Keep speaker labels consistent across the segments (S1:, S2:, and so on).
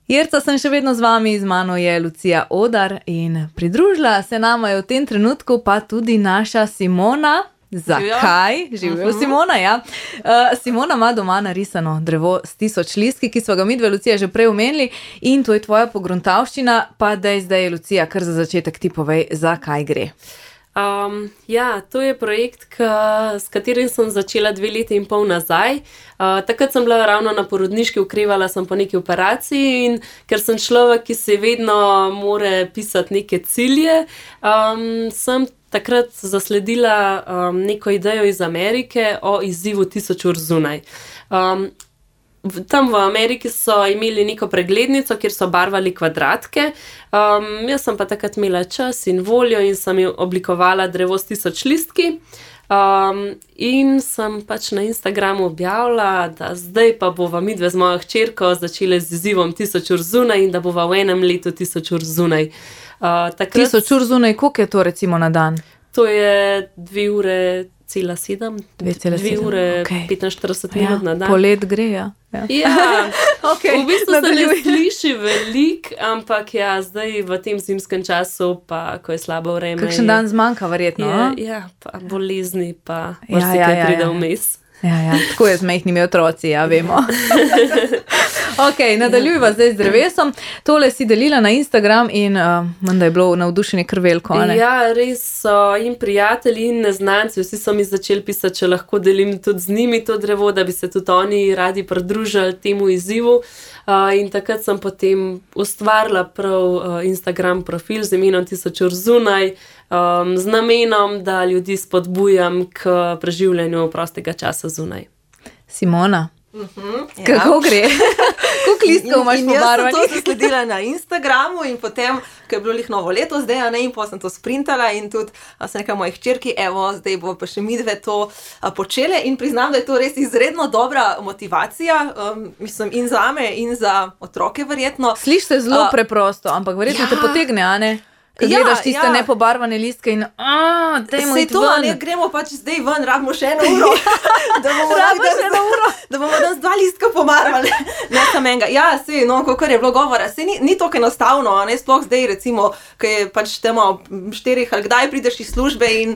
S1: Jerca, sem še vedno z vami, z mano je Lucija Odar in pridružila se nama je v tem trenutku pa tudi naša Simona. Zakaj? Živijo Simona, ja. Simona ima doma narisano drevo s 1000 listki, ki smo ga midve, Lucija, že prej omenili, in to je tvoja pogruntavščina, pa zdaj, Lucija, kar za začetek ti povej, za kaj gre.
S2: To je projekt, s katerim sem začela 2 leti in pol nazaj. Takrat sem bila ravno na porodniški, ukrevala sem po neki operaciji in ker sem človek, ki se vedno more pisati neke cilje, sem takrat zasledila neko idejo iz Amerike o izzivu 1000 ur zunaj. Tam v Ameriki so imeli neko preglednico, kjer so barvali kvadratke. Jaz sem pa takrat imela čas in voljo in sem oblikovala drevo s 1000 listki. In sem pač na Instagramu objavila, da zdaj pa bova midve z mojo hčerko začele z izzivom 1000 ur zunaj in da bova v enem letu 1000 ur zunaj.
S1: 1000 ur zunaj, koliko je to recimo na dan?
S2: To je 2,7 ure, 45 minut na dan.
S1: Polet gre, ja.
S2: V bistvu se ne sliši veliko, ampak zdaj v tem zimskem času, pa ko je slabo vreme.
S1: Kakšen dan zmanjka verjetno,
S2: pa bolezni, pa marsikaj pride vmes.
S1: Tako je z majhnimi otroci, vemo. Nadaljujva zdaj z drevesom. Tole si delila na Instagram in menda je bilo navdušenje kar veliko, ne?
S2: Ja, res so in prijatelji in neznanci, vsi so mi začeli pisati, če lahko delim tudi z njimi to drevo, da bi se tudi oni radi pridružili temu izzivu. In takrat sem potem ustvarila prav Instagram profil z imenom 1000 ur zunaj, z namenom, da ljudi spodbujam k preživljanju prostega časa zunaj.
S1: Simona, kako gre? Koliko listkov imaš pobarvanih?
S3: Jaz sem to zasledila na Instagramu in potem, ko je bilo novo leto zdaj, in potem sem to sprintala in tudi sem rekla moji hčerki, zdaj bo pa še midve to počele in priznam, da je to res izredno dobra motivacija, mislim, in zame in za otroke verjetno.
S1: Sliši se zelo preprosto, ampak verjetno te potegne, a ne? Ko gledaš tiste nepobarvane listke in dajmo iti ven.
S3: Gremo pač zdaj ven, rabimo še 1 uro. Da bomo danes 2 listka pobarvali. Ne samo enega. Kakor je bilo govora, ni tako enostavno, ne, sploh zdaj recimo, ko je pač temo 4 ali kdaj prideš iz službe in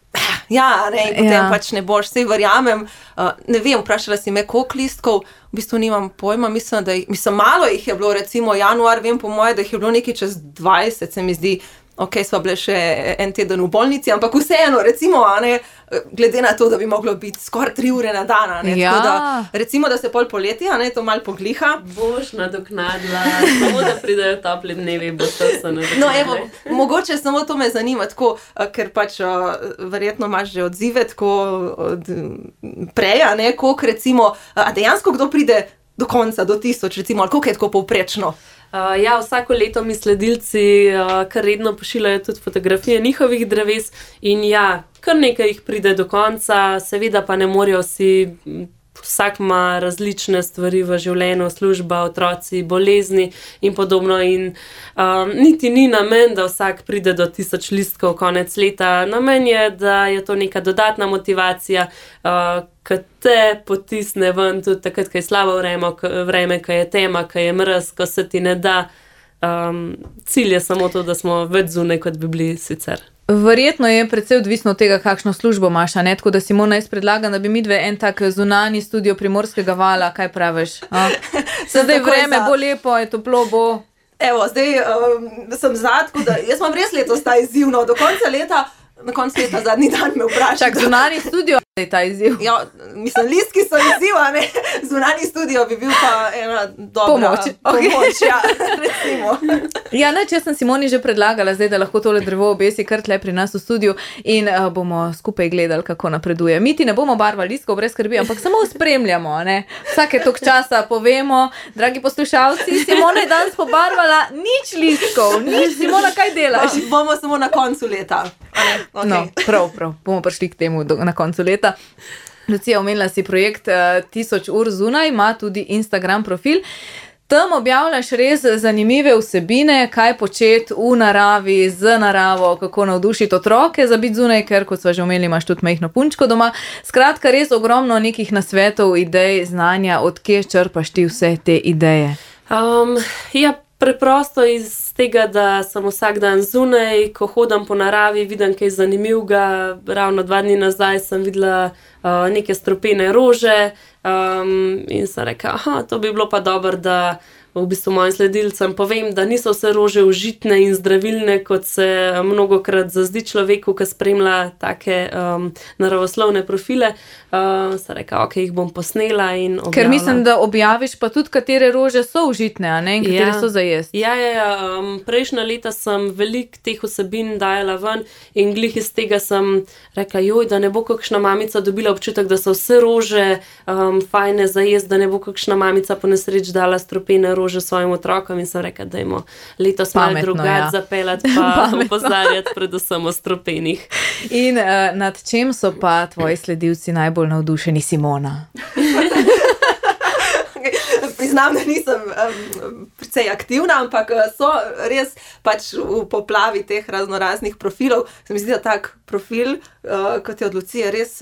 S3: potem pač ne boš, sej verjamem, ne vem, vprašala si me, koliko listkov, v bistvu nimam pojma, mislim, malo jih je bilo, recimo januar, vem po moje, da jih je bilo nekaj čez 20, se mi zdi, sva bile še en teden v bolnici, ampak vseeno, recimo, glede na to, da bi moglo biti skoraj 3 ure na dan, tako da, recimo, da se pol poleti, to malo pogliha.
S2: Boš nadoknadila, samo da pridejo topli dnevi, boš to se nadoknadila.
S3: Mogoče samo to me zanima, tako, ker pač verjetno imaš že odzive, tako od prej, koliko recimo, a dejansko kdo pride do konca, do 1000, recimo, ali koliko je tako povprečno?
S2: Vsako leto mi sledilci kar redno pošiljajo tudi fotografije njihovih dreves in kar nekaj jih pride do konca, seveda pa ne morejo vsi, vsak ima različne stvari v življenju, služba, otroci, bolezni in podobno in niti ni namen, da vsak pride do 1000 listkov konec leta. Namen je, da je to neka dodatna motivacija, ki te potisne ven tudi takrat, ko je slabo vreme, ko je tema, ko je mraz, ko se ti ne da. Cilj je samo to, da smo več zunaj, kot bi bili sicer.
S1: Verjetno je predvsej odvisno od tega, kakšno službo imaš, ne? Tako da Simona, jaz predlagam, da bi midve en tak zunanji studio Primorskega vala, kaj praviš? Zdaj vreme bo lepo, je toplo bo.
S3: Zdaj sem tako da jaz imam res letos ta izzivno, do konca leta, na koncu leta zadnji dan me vprašam.
S1: Čak, zunanji studio je ta izziv.
S3: Mislim, listki so izziv, zunanji studio bi bil pa ena dobra pomoč, recimo.
S1: Jaz sem Simoni že predlagala zdaj, da lahko tole drevo obesi kar tle pri nas v studiu in bomo skupaj gledali, kako napreduje. Mi ti ne bomo barvali listkov, brez skrbi, ampak samo spremljamo, ne. Vsake toliko časa povemo, dragi poslušalci, Simona je danes pobarvala nič listkov, Simona, kaj delaš?
S3: Bomo samo na koncu leta.
S1: Prav, bomo prišli k temu na koncu leta. Lucija, omenila si projekt 1000 ur zunaj, ima tudi Instagram profil. Tam objavljaš res zanimive vsebine, kaj početi v naravi, z naravo, kako navdušiti otroke za biti zunaj, ker, kot sva že omenili, imaš tudi majhno punčko doma. Skratka, res ogromno nekih nasvetov, idej, znanja, od kje črpaš ti vse te ideje.
S2: Ja, preprosto iz tega, da sem vsak dan zunaj, ko hodim po naravi, vidim kaj zanimivega. Ravno 2 dni nazaj sem videla neke strupene rože in sem rekla, to bi bilo pa dobro, da v bistvu mojim sledilcem povem, da niso vse rože užitne in zdravilne, kot se mnogokrat zazdi človeku, ki spremlja take naravoslovne profile. Sem rekla, jih bom posnela in objavila.
S1: Ker mislim, da objaviš pa tudi, katere rože so užitne, a ne? In katere so za jesti.
S2: Ja. Prejšnja leta sem veliko teh vsebin dajala ven in glih iz tega sem rekla, da ne bo kakšna mamica dobila občutek, da so vse rože fajne za jesti, da ne bo kakšna mamica po nesreč dala strupene rože svojim otrokom in sem rekla, dajmo letos malo drugače zapeljati pa opozarjati predvsem o strupenih.
S1: In nad čem so pa tvoji sledilci najbolj navdušeni, Simona?
S3: Priznam, da nisem precej aktivna, ampak so res pač v poplavi teh raznoraznih profilov. Se mi zdi, da tak profil, kot je od Lucije, res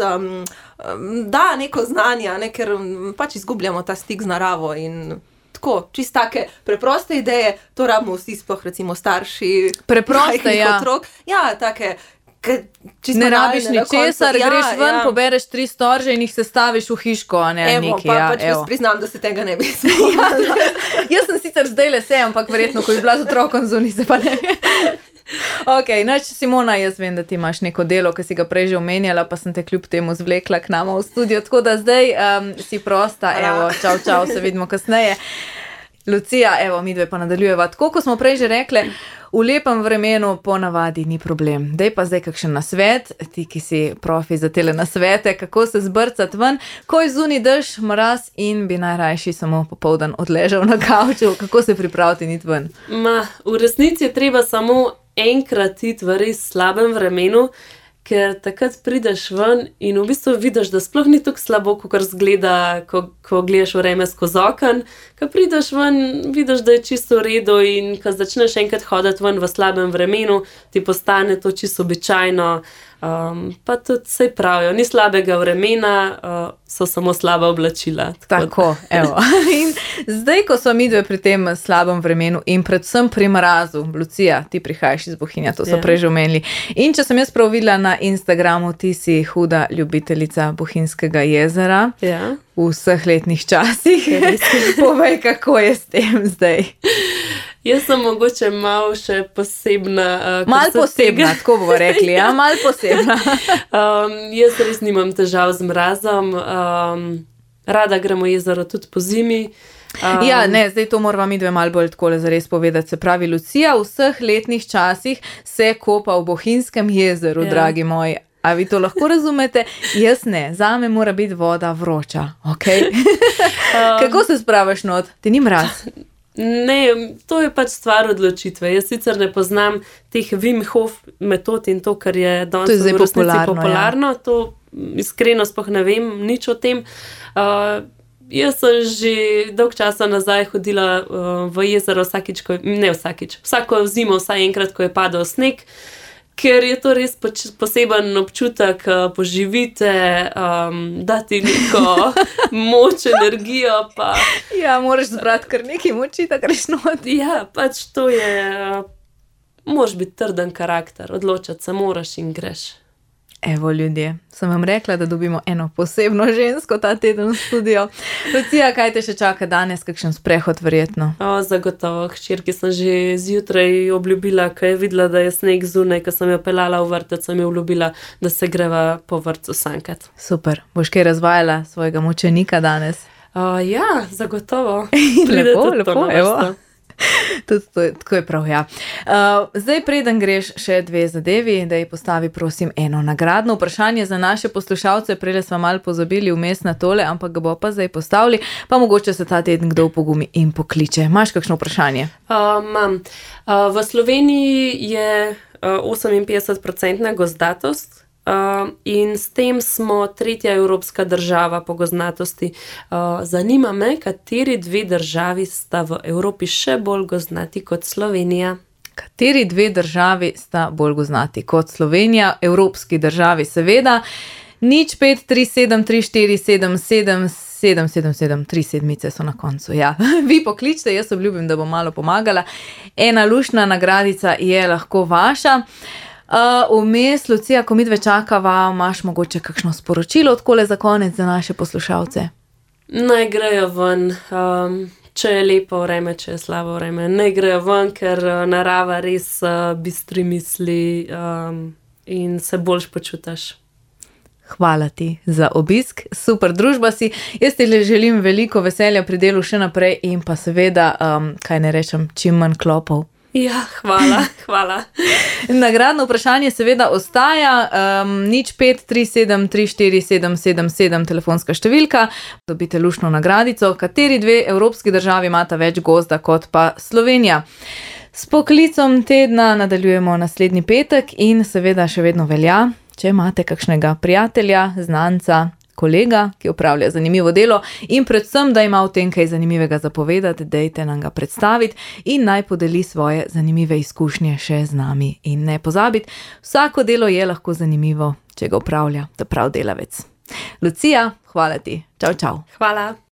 S3: da neko znanje, ker pač izgubljamo ta stik z naravo in tako, čist take preproste ideje, to rabimo vsi, sploh recimo starši.
S1: Preproste, ja.
S3: Otrok. Ja, take,
S1: ne rabiš ničesar, greš ven, pobereš 3 storže in jih sestaviš v hiško, a ne neki.
S3: Pač priznam, da se tega ne bi smela.
S1: Jaz sem sicer zdaj le ampak verjetno, ko bi bila z otrokom zunaj, se pa ne bi. Simona, jaz vem, da ti imaš neko delo, ki si ga prej že omenjala, pa sem te kljub temu zvlekla k nama v studio, tako da zdaj si prosta, čau, se vidimo kasneje. Lucija, midve pa nadaljujeva. Tako, ko smo prej že rekli, v lepem vremenu ponavadi ni problem. Daj pa zdaj kakšen nasvet, ti, ki si profi za tele nasvete, kako se zbrcati ven, ko je zunaj dež, mraz in bi najrajši samo popoldan odležal na kavču, kako se pripraviti iti ven?
S2: V resnici je treba samo enkrat iti v res slabem vremenu, ker takrat prideš ven in v bistvu vidiš, da sploh ni tako slabo, kot zgleda, ko gledaš vreme skozi okno. Ko prideš ven, vidiš, da je čisto v redu in ko začneš enkrat hoditi ven v slabem vremenu, ti postane to čisto običajno. Pa tudi saj pravijo, ni slabega vremena, so samo slaba oblačila.
S1: Tako, In zdaj, ko so midve pri tem slabem vremenu in predvsem pri mrazu, Lucija, ti prihajaš iz Bohinja, to so prej že omenili. In če sem jaz prav videla na Instagramu, ti si huda ljubiteljica Bohinjskega jezera v vseh letnih časih. Povej, kako je s tem zdaj?
S2: Jaz sem mogoče malo še posebna.
S1: Malo posebna, tako bomo rekli, malo posebna.
S2: Jaz res nimam težav z mrazom. Rada gremo jezero tudi po zimi.
S1: Zdaj to morava midve malo bolj takole zares povedati. Se pravi, Lucija v vseh letnih časih se kopa v Bohinjskem jezeru, dragi moji. A vi to lahko razumete? Jaz ne. Zame mora biti voda vroča. Kako se spravaš not? Ti ni mraz?
S2: Ne, to je pač stvar odločitve. Jaz sicer ne poznam teh Wim Hof metod in to, kar je danes v resnici popularno. To iskreno sploh ne vem nič o tem. Jaz sem že dolg časa nazaj hodila v jezero vsako zimo, vsaj enkrat, ko je padal sneg, ker je to res poseben občutek, poživite, dati neko moč, energijo.
S1: Moraš zbrati kar nekaj moči, da greš not.
S2: Pač to je, moraš biti trden karakter, odločati se moraš in greš.
S1: Ljudje, sem vam rekla, da dobimo eno posebno žensko ta teden v studio. Lucija, kaj te še čaka danes, kakšen sprehod verjetno?
S2: Zagotovo, hčerki sem že zjutraj obljubila, ko je videla, da je sneg zunaj, ko sem jo peljala v vrtec, sem jo obljubila, da se greva po vrtcu sankat.
S1: Super, boš kaj razvajala svojega mučenika danes?
S2: Zagotovo.
S1: Lepo, tako je prav, Zdaj, preden greš še 2 zadevi, da ji postavi, prosim, eno nagradno vprašanje za naše poslušalce. Prele smo malo pozabili vmes na tole, ampak ga bo pa zdaj postavili, pa mogoče se ta teden kdo pogumi in pokliče. Imaš kakšno vprašanje?
S2: Imam. V Sloveniji je 58% gozdatost. In s tem smo 3. evropska država po gozdnatosti. Zanima me, kateri 2 državi sta v Evropi še bolj gozdnati kot Slovenija?
S1: Kateri 2 državi sta bolj gozdnati kot Slovenija? Evropski državi seveda. 05373477 777, 3 sedmice so na koncu. Ja. Vi pokličite, jaz obljubim, da bom malo pomagala. Ena luštna nagradica je lahko vaša. Vmes, Lucija, ko midve čakava, imaš mogoče kakšno sporočilo takole za konec za naše poslušalce?
S2: Naj grejo ven, če je lepo vreme, če je slabo vreme. Naj grejo ven, ker narava res bistri misli in se boljš počutiš.
S1: Hvala ti za obisk, super družba si. Jaz ti želim veliko veselja pri delu še naprej in pa seveda, kaj ne rečem, čim manj klopov.
S2: Ja, hvala.
S1: Nagradno vprašanje seveda ostaja, 0537 34 777 telefonska številka. Dobite luštno nagradico, kateri 2 evropski državi imata več gozda kot pa Slovenija. S poklicom tedna nadaljujemo naslednji petek in seveda še vedno velja, če imate kakšnega prijatelja, znanca, kolega, ki opravlja zanimivo delo in predvsem, da ima v tem kaj zanimivega zapovedati, dajte nam ga predstaviti in naj podeli svoje zanimive izkušnje še z nami. In ne pozabiti, vsako delo je lahko zanimivo, če ga opravlja ta prav delavec. Lucija, hvala ti. Čau, čau.
S2: Hvala.